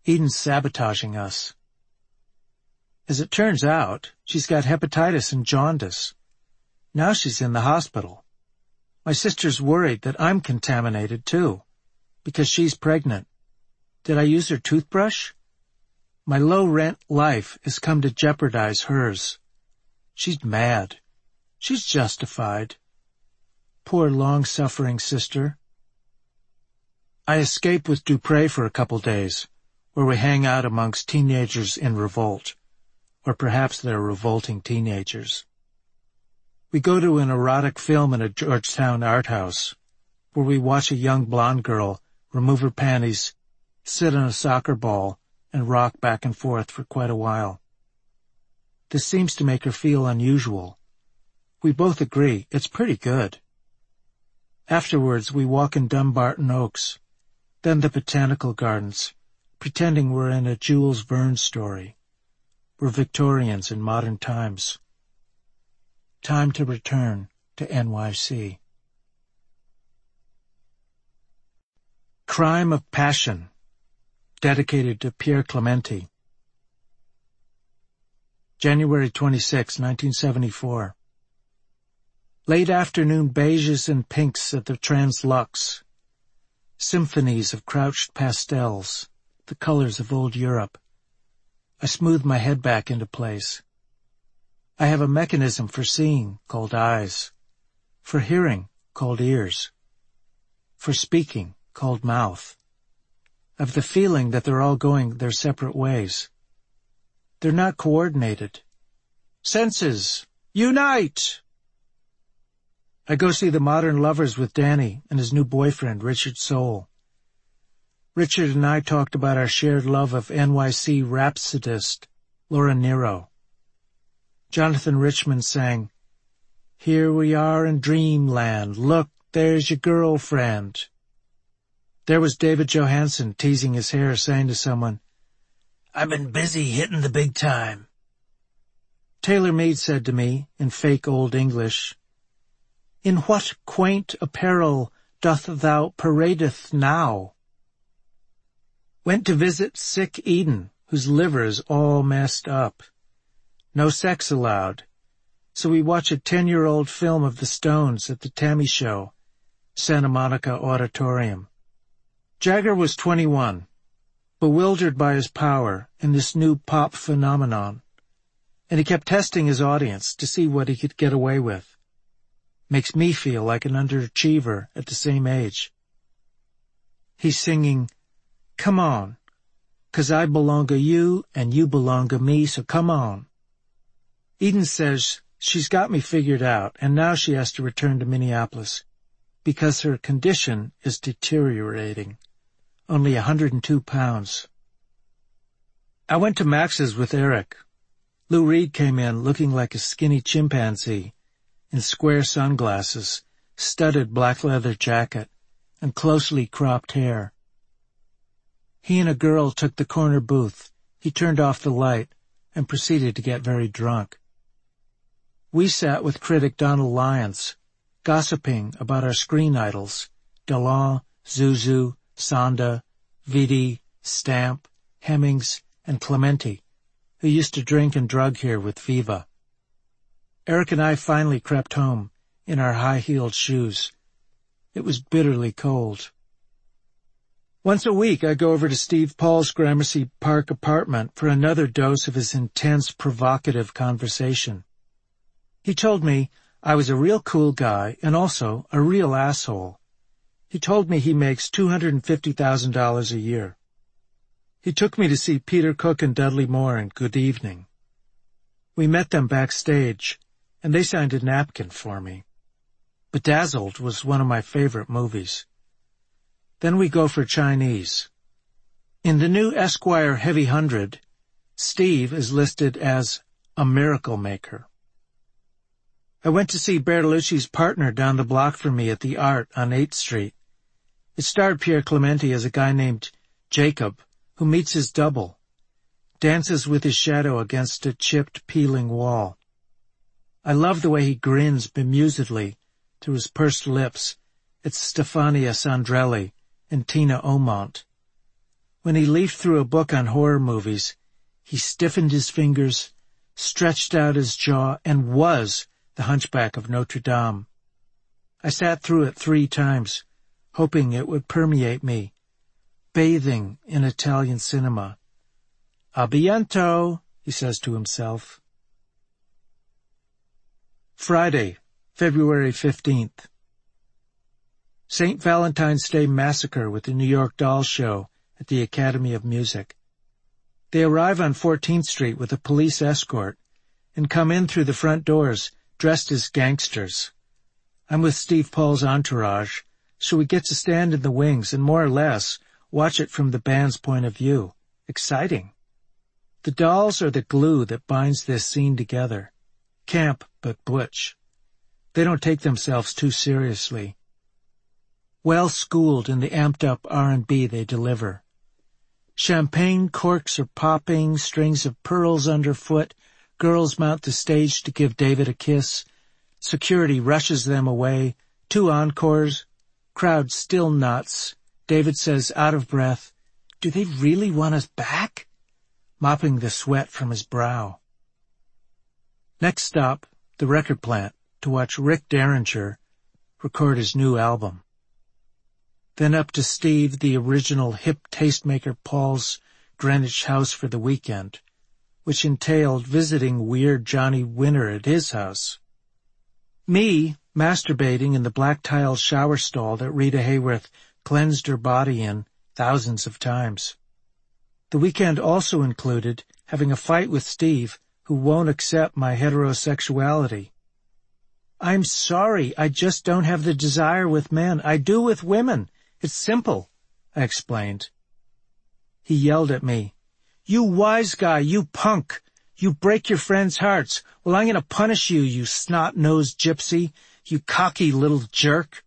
Eden's sabotaging us. As it turns out, she's got hepatitis and jaundice. Now she's in the hospital. My sister's worried that I'm contaminated, too, because she's pregnant. Did I use her toothbrush? My low-rent life has come to jeopardize hers. She's mad. She's justified. Poor long-suffering sister. I escape with Dupre for a couple days, where we hang out amongst teenagers in revolt, or perhaps they're revolting teenagers. We go to an erotic film in a Georgetown art house, where we watch a young blonde girl remove her panties, sit on a soccer ball, and rock back and forth for quite a while. This seems to make her feel unusual. We both agree it's pretty good. Afterwards, we walk in Dumbarton Oaks, then the Botanical Gardens, pretending we're in a Jules Verne story. We're Victorians in modern times. Time to return to N Y C. Crime of Passion, dedicated to Pierre Clementi. January twenty-sixth, nineteen seventy-four. Late afternoon beiges and pinks at the Translux. Symphonies of crouched pastels, the colors of old Europe. I smooth my head back into place. I have a mechanism for seeing, called eyes, for hearing, called ears, for speaking, called mouth. I've the feeling that they're all going their separate ways. They're not coordinated. Senses, unite! I go see The Modern Lovers with Danny and his new boyfriend, Richard Soule. Richard and I talked about our shared love of N Y C rhapsodist Laura Nyro. Jonathan Richman sang, "Here we are in dreamland, look, there's your girlfriend." There was David Johansen teasing his hair, saying to someone, "I've been busy hitting the big time." Taylor Mead said to me, in fake Old English, "In what quaint apparel doth thou paradeth now?" Went to visit sick Eden, whose liver is all messed up. No sex allowed, so we watch a ten-year-old film of the Stones at the Tammy Show, Santa Monica Auditorium. Jagger was twenty-one, bewildered by his power in this new pop phenomenon, and he kept testing his audience to see what he could get away with. Makes me feel like an underachiever at the same age. He's singing, "Come on, 'cause I belong to you and you belong to me, so come on." Eden says she's got me figured out, and now she has to return to Minneapolis because her condition is deteriorating. Only one hundred two pounds. I went to Max's with Eric. Lou Reed came in looking like a skinny chimpanzee, in square sunglasses, studded black leather jacket, and closely cropped hair. He and a girl took the corner booth. He turned off the light and proceeded to get very drunk. We sat with critic Donald Lyons, gossiping about our screen idols, Delon, Zuzu, Sonda, Vidi, Stamp, Hemmings, and Clementi, who used to drink and drug here with Viva. Eric and I finally crept home in our high-heeled shoes. It was bitterly cold. Once a week I go over to Steve Paul's Gramercy Park apartment for another dose of his intense, provocative conversation. He told me I was a real cool guy and also a real asshole. He told me he makes two hundred fifty thousand dollars a year. He took me to see Peter Cook and Dudley Moore in Good Evening. We met them backstage, and they signed a napkin for me. Bedazzled was one of my favorite movies. Then we go for Chinese. In the new Esquire Heavy Hundred, Steve is listed as a miracle maker. I went to see Bertolucci's Partner down the block from me at the Art on eighth street. It starred Pierre Clementi as a guy named Jacob, who meets his double, dances with his shadow against a chipped, peeling wall. I love the way he grins bemusedly through his pursed lips at Stefania Sandrelli and Tina Aumont. When he leafed through a book on horror movies, he stiffened his fingers, stretched out his jaw, and was the Hunchback of Notre Dame. I sat through it three times, hoping it would permeate me, bathing in Italian cinema. A bientôt, he says to himself. Friday, February fifteenth. Saint Valentine's Day Massacre with the New York Dolls Show at the Academy of Music. They arrive on fourteenth Street with a police escort and come in through the front doors dressed as gangsters. I'm with Steve Paul's entourage, so we get to stand in the wings and more or less watch it from the band's point of view. Exciting. The dolls are the glue that binds this scene together. Camp, but butch. They don't take themselves too seriously. Well schooled in the amped-up R and B they deliver. Champagne corks are popping, strings of pearls underfoot, girls mount the stage to give David a kiss, security rushes them away, two encores, crowd still nuts. David says, out of breath, "Do they really want us back?" mopping the sweat from his brow. Next stop, the record plant, to watch Rick Derringer record his new album. Then up to Steve, the original hip tastemaker Paul's Greenwich house for the weekend, which entailed visiting weird Johnny Winter at his house. Me, masturbating in the black-tiled shower stall that Rita Hayworth cleansed her body in thousands of times. The weekend also included having a fight with Steve, who won't accept my heterosexuality. "I'm sorry, I just don't have the desire with men. I do with women. It's simple," I explained. He yelled at me, "You wise guy, you punk! You break your friends' hearts. Well, I'm going to punish you, you snot-nosed gypsy, you cocky little jerk."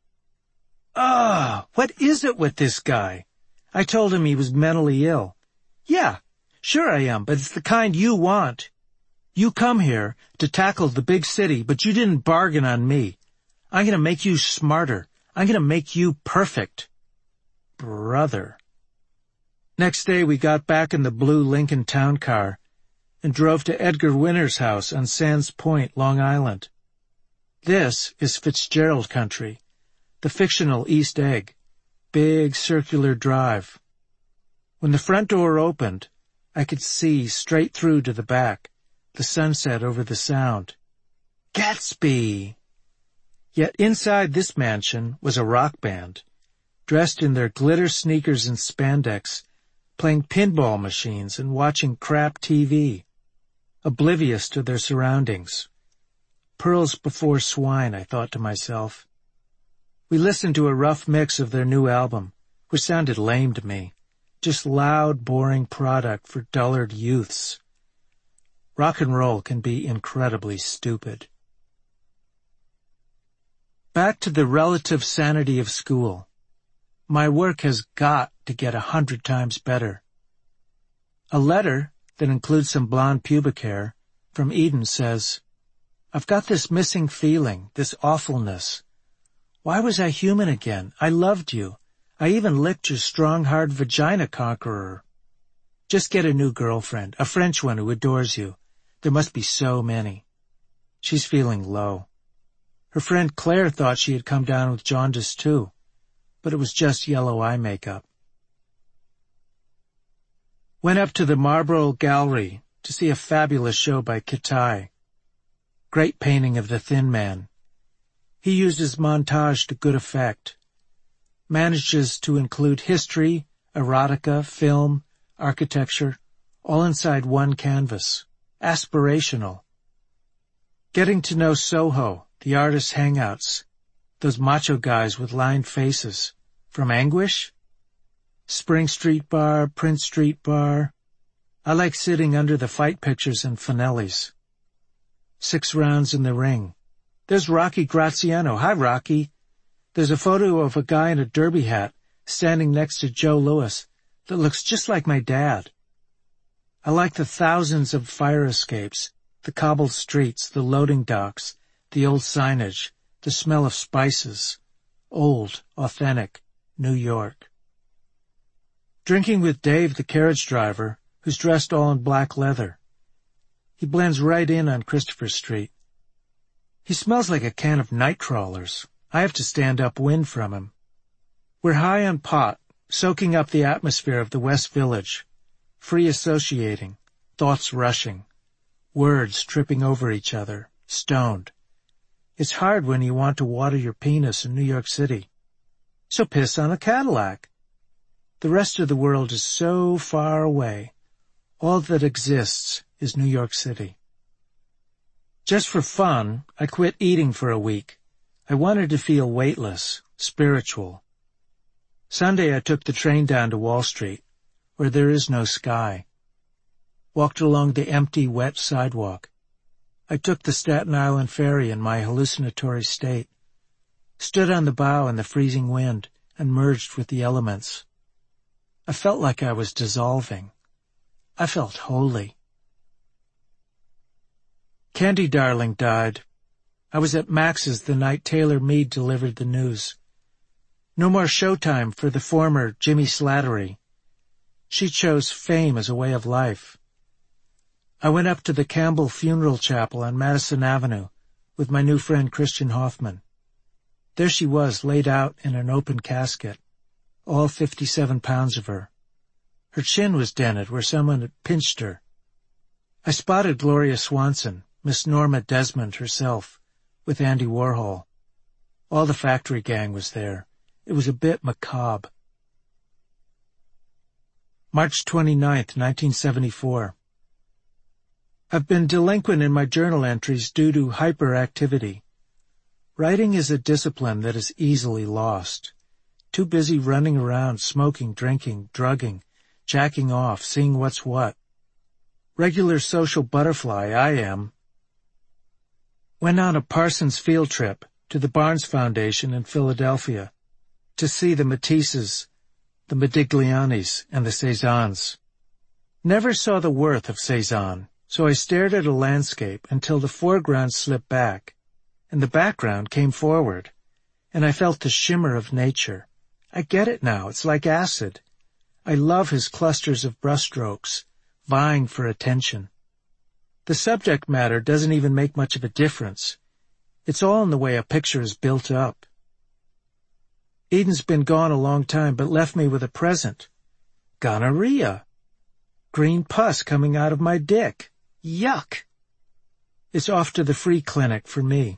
Ah, what is it with this guy? I told him he was mentally ill. "Yeah, sure I am, but it's the kind you want. You come here to tackle the big city, but you didn't bargain on me. I'm going to make you smarter. I'm going to make you perfect." Brother. Next day we got back in the blue Lincoln town car and drove to Edgar Winter's house on Sands Point, Long Island. This is Fitzgerald country, the fictional East Egg, big circular drive. When the front door opened, I could see straight through to the back, the sunset over the Sound. Gatsby! Yet inside this mansion was a rock band, dressed in their glitter sneakers and spandex, playing pinball machines and watching crap T V, oblivious to their surroundings. Pearls before swine, I thought to myself. We listened to a rough mix of their new album, which sounded lame to me, just loud, boring product for dullard youths. Rock and roll can be incredibly stupid. Back to the relative sanity of school. My work has got to get a hundred times better. A letter that includes some blonde pubic hair from Eden says, "I've got this missing feeling, this awfulness. Why was I human again? I loved you. I even licked your strong, hard vagina conqueror. Just get a new girlfriend, a French one who adores you. There must be so many." She's feeling low. Her friend Claire thought she had come down with jaundice too, but it was just yellow eye makeup. Went up to the Marlborough Gallery to see a fabulous show by Kitai. Great painting of the Thin Man. He uses montage to good effect. Manages to include history, erotica, film, architecture, all inside one canvas. Aspirational. Getting to know Soho, the artists' hangouts, those macho guys with lined faces. From Anguish? Spring Street Bar, Prince Street Bar. I like sitting under the fight pictures and Finelli's. Six rounds in the ring. There's Rocky Graziano. Hi, Rocky. There's a photo of a guy in a derby hat standing next to Joe Louis that looks just like my dad. I like the thousands of fire escapes, the cobbled streets, the loading docks, the old signage, the smell of spices. Old, authentic, New York. Drinking with Dave, the carriage driver, who's dressed all in black leather. He blends right in on Christopher Street. He smells like a can of night crawlers. I have to stand upwind from him. We're high on pot, soaking up the atmosphere of the West Village, free associating, thoughts rushing, words tripping over each other, stoned. It's hard when you want to water your penis in New York City. So piss on a Cadillac. The rest of the world is so far away. All that exists is New York City. Just for fun, I quit eating for a week. I wanted to feel weightless, spiritual. Sunday I took the train down to Wall Street, where there is no sky. Walked along the empty, wet sidewalk. I took the Staten Island ferry in my hallucinatory state, stood on the bow in the freezing wind, and merged with the elements. I felt like I was dissolving. I felt holy. Candy Darling died. I was at Max's the night Taylor Mead delivered the news. No more showtime for the former Jimmy Slattery. She chose fame as a way of life. I went up to the Campbell Funeral Chapel on Madison Avenue with my new friend Christian Hoffman. There she was, laid out in an open casket, all fifty-seven pounds of her. Her chin was dented where someone had pinched her. I spotted Gloria Swanson, Miss Norma Desmond herself, with Andy Warhol. All the factory gang was there. It was a bit macabre. March twenty-ninth, nineteen seventy-four. I've been delinquent in my journal entries due to hyperactivity. Writing is a discipline that is easily lost. Too busy running around, smoking, drinking, drugging, jacking off, seeing what's what. Regular social butterfly, I am. Went on a Parsons field trip to the Barnes Foundation in Philadelphia to see the Matisses, the Modiglianis, and the Cezannes. Never saw the worth of Cezanne, so I stared at a landscape until the foreground slipped back, and the background came forward, and I felt the shimmer of nature. I get it now, it's like acid. I love his clusters of brushstrokes, vying for attention. The subject matter doesn't even make much of a difference. It's all in the way a picture is built up. Eden's been gone a long time, but left me with a present. Gonorrhea. Green pus coming out of my dick. Yuck. It's off to the free clinic for me.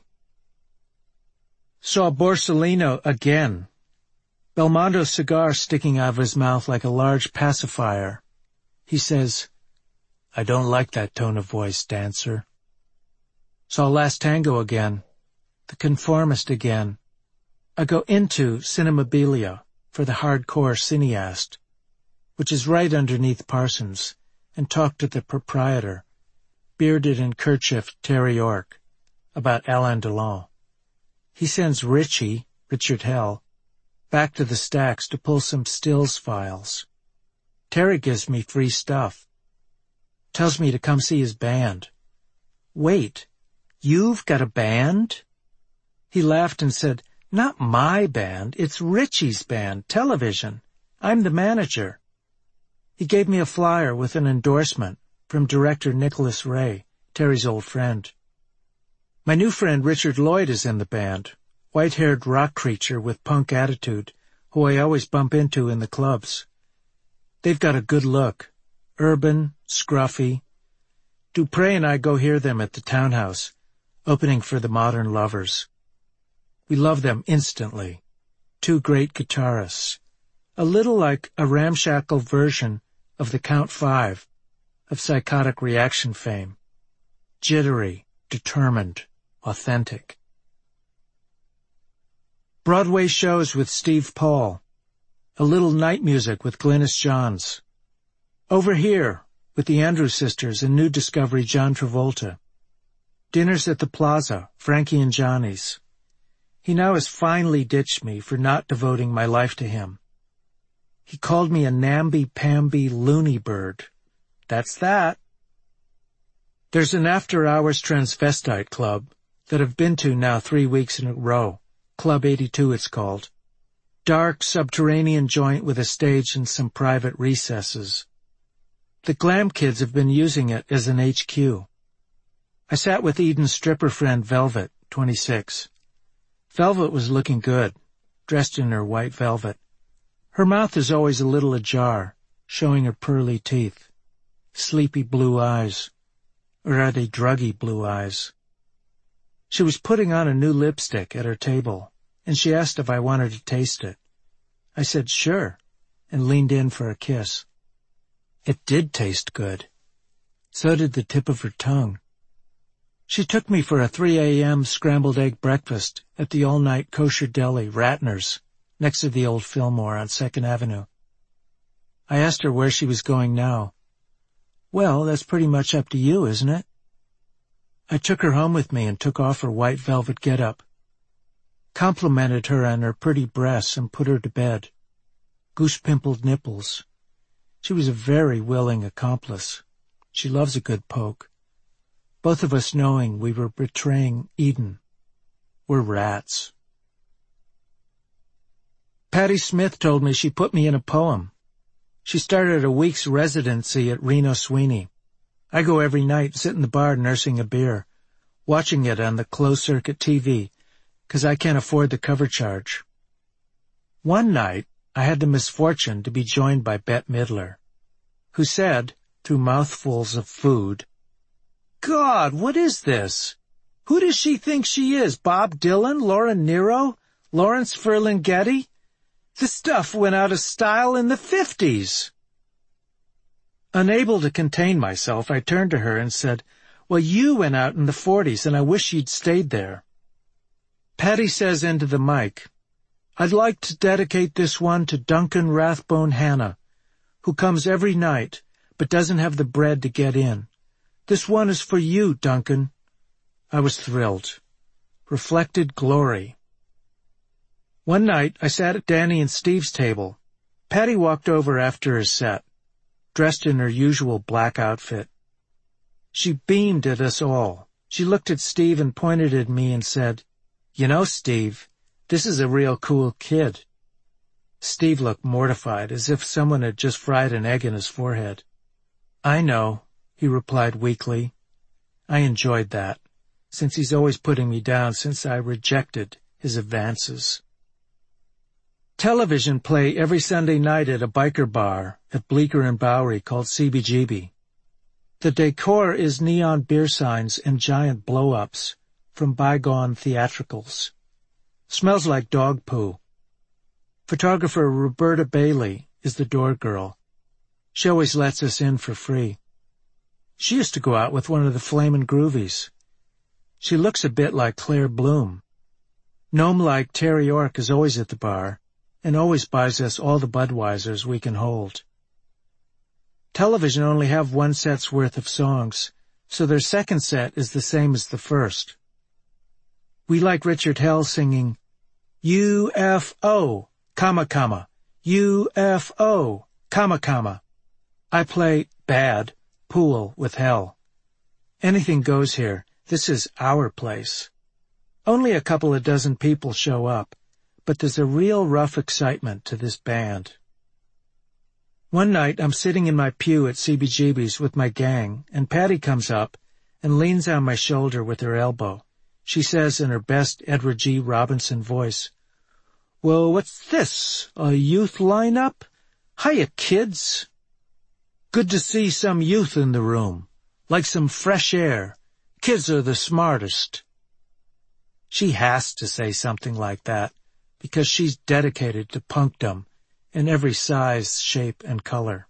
Saw Borsellino again. Belmondo cigar sticking out of his mouth like a large pacifier. He says, "I don't like that tone of voice, dancer." Saw Last Tango again. The Conformist again. I go into Cinemabilia for the hardcore cineast, which is right underneath Parsons, and talk to the proprietor, bearded and kerchiefed Terry Ork, about Alain Delon. He sends Richie, Richard Hell, back to the stacks to pull some stills files. Terry gives me free stuff. Tells me to come see his band. Wait, you've got a band? He laughed and said, "Not my band, it's Richie's band, Television. I'm the manager." He gave me a flyer with an endorsement from director Nicholas Ray, Terry's old friend. My new friend Richard Lloyd is in the band, white-haired rock creature with punk attitude, who I always bump into in the clubs. They've got a good look, urban, scruffy. Dupre and I go hear them at the Townhouse, opening for the Modern Lovers. We love them instantly. Two great guitarists. A little like a ramshackle version of the Count Five of Psychotic Reaction fame. Jittery, determined, authentic. Broadway shows with Steve Paul. A little night music with Glynis Johns. Over Here with the Andrews Sisters and New Discovery John Travolta. Dinners at the Plaza, Frankie and Johnny's. He now has finally ditched me for not devoting my life to him. He called me a namby-pamby loony bird. That's that. There's an after-hours transvestite club that I've been to now three weeks in a row. Club eighty-two it's called. Dark subterranean joint with a stage and some private recesses. The glam kids have been using it as an H Q. I sat with Eden's stripper friend Velvet, twenty-six. Velvet was looking good, dressed in her white velvet. Her mouth is always a little ajar, showing her pearly teeth. Sleepy blue eyes. Or are they druggy blue eyes? She was putting on a new lipstick at her table, and she asked if I wanted to taste it. I said sure, and leaned in for a kiss. It did taste good. So did the tip of her tongue. She took me for a three a.m. scrambled egg breakfast at the all-night kosher deli, Ratner's, next to the old Fillmore on Second Avenue. I asked her where she was going now. Well, that's pretty much up to you, isn't it? I took her home with me and took off her white velvet get-up, complimented her on her pretty breasts and put her to bed. Goose-pimpled nipples. She was a very willing accomplice. She loves a good poke. Both of us knowing we were betraying Eden. We're rats. Patti Smith told me she put me in a poem. She started a week's residency at Reno Sweeney. I go every night, sit in the bar nursing a beer, watching it on the closed-circuit T V, 'cause I can't afford the cover charge. One night, I had the misfortune to be joined by Bette Midler, who said, through mouthfuls of food, God, what is this? Who does she think she is, Bob Dylan, Laura Nyro, Lawrence Ferlinghetti? The stuff went out of style in the fifties. Unable to contain myself, I turned to her and said, well, you went out in the forties, and I wish you'd stayed there. Patti says into the mic, I'd like to dedicate this one to Duncan Rathbone Hannah, who comes every night, but doesn't have the bread to get in. This one is for you, Duncan. I was thrilled. Reflected glory. One night, I sat at Danny and Steve's table. Patti walked over after his set, dressed in her usual black outfit. She beamed at us all. She looked at Steve and pointed at me and said, You know, Steve, this is a real cool kid. Steve looked mortified, as if someone had just fried an egg in his forehead. I know, he replied weakly. I enjoyed that, since he's always putting me down since I rejected his advances. Television play every Sunday night at a biker bar at Bleecker and Bowery called C B G B. The decor is neon beer signs and giant blow-ups from bygone theatricals. Smells like dog poo. Photographer Roberta Bailey is the door girl. She always lets us in for free. She used to go out with one of the Flamin' Groovies. She looks a bit like Claire Bloom. Gnome-like Terry Ork is always at the bar and always buys us all the Budweisers we can hold. Television only have one set's worth of songs, so their second set is the same as the first. We like Richard Hell singing, U F O, comma, comma, U F O, comma, comma. I play bad pool with Hell. Anything goes here. This is our place. Only a couple of dozen people show up, but there's a real rough excitement to this band. One night, I'm sitting in my pew at C B G B's with my gang, and Patti comes up and leans on my shoulder with her elbow. She says in her best Edward G. Robinson voice, Well, what's this, a youth lineup? Hiya, kids. Good to see some youth in the room, like some fresh air. Kids are the smartest. She has to say something like that, because she's dedicated to punkdom in every size, shape, and color.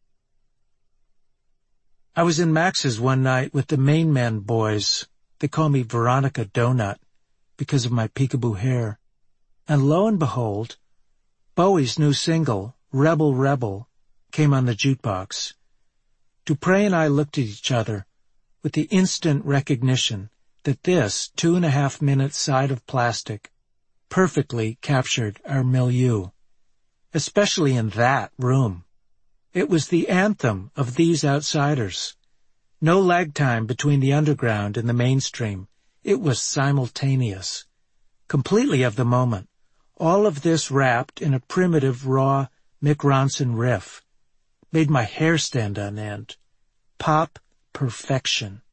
I was in Max's one night with the Main Men boys. They call me Veronica Donut because of my peekaboo hair. And lo and behold, Bowie's new single, Rebel Rebel, came on the jukebox. Dupre and I looked at each other with the instant recognition that this two-and-a-half-minute side of plastic perfectly captured our milieu, especially in that room. It was the anthem of these outsiders. No lag time between the underground and the mainstream. It was simultaneous, completely of the moment, All of this wrapped in a primitive, raw Mick Ronson riff. Made my hair stand on end. Pop perfection.